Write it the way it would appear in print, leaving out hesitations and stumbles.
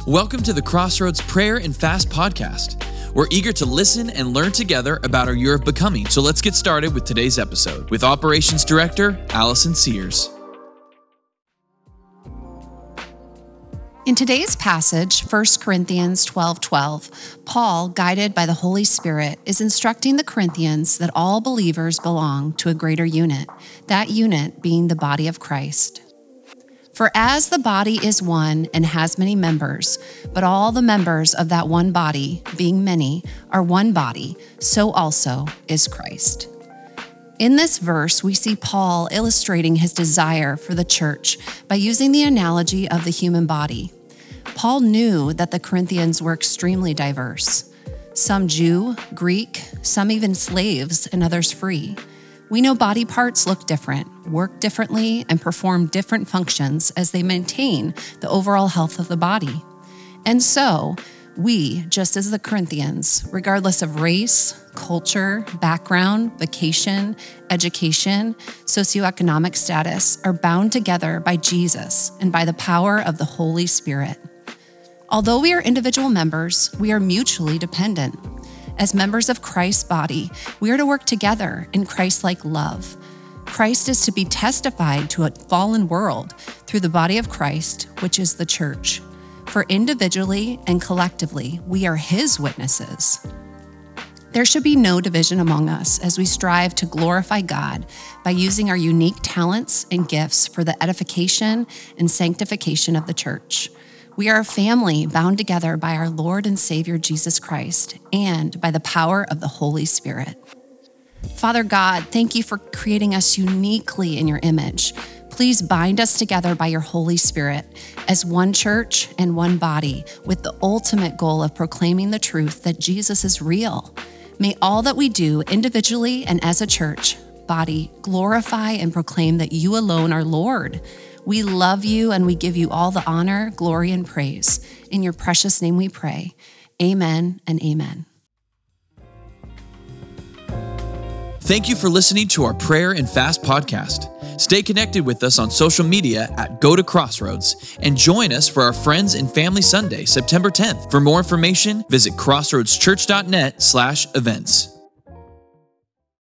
Welcome to the Crossroads Prayer and Fast Podcast. We're eager to listen and learn together about our year of becoming. So let's get started with today's episode with Operations Director Allison Sears. In today's passage, 1 Corinthians 12:12, Paul, guided by the Holy Spirit, is instructing the Corinthians that all believers belong to a greater unit, that unit being the body of Christ. For as the body is one and has many members, but all the members of that one body, being many, are one body, so also is Christ. In this verse, we see Paul illustrating his desire for the church by using the analogy of the human body. Paul knew that the Corinthians were extremely diverse. Some Jew, Greek, some even slaves, and others free. We know body parts look different, work differently, and perform different functions as they maintain the overall health of the body. And so, we, just as the Corinthians, regardless of race, culture, background, vocation, education, socioeconomic status, are bound together by Jesus and by the power of the Holy Spirit. Although we are individual members, we are mutually dependent. As members of Christ's body, we are to work together in Christ-like love. Christ is to be testified to a fallen world through the body of Christ, which is the church. For individually and collectively, we are His witnesses. There should be no division among us as we strive to glorify God by using our unique talents and gifts for the edification and sanctification of the church. We are a family bound together by our Lord and Savior Jesus Christ and by the power of the Holy Spirit. Father God, thank you for creating us uniquely in your image. Please bind us together by your Holy Spirit as one church and one body with the ultimate goal of proclaiming the truth that Jesus is real. May all that we do individually and as a church body glorify and proclaim that you alone are Lord. We love you and we give you all the honor, glory, and praise. In your precious name we pray. Amen and amen. Thank you for listening to our Prayer and Fast podcast. Stay connected with us on social media at Go to Crossroads and join us for our Friends and Family Sunday, September 10th. For more information, visit crossroadschurch.net/events.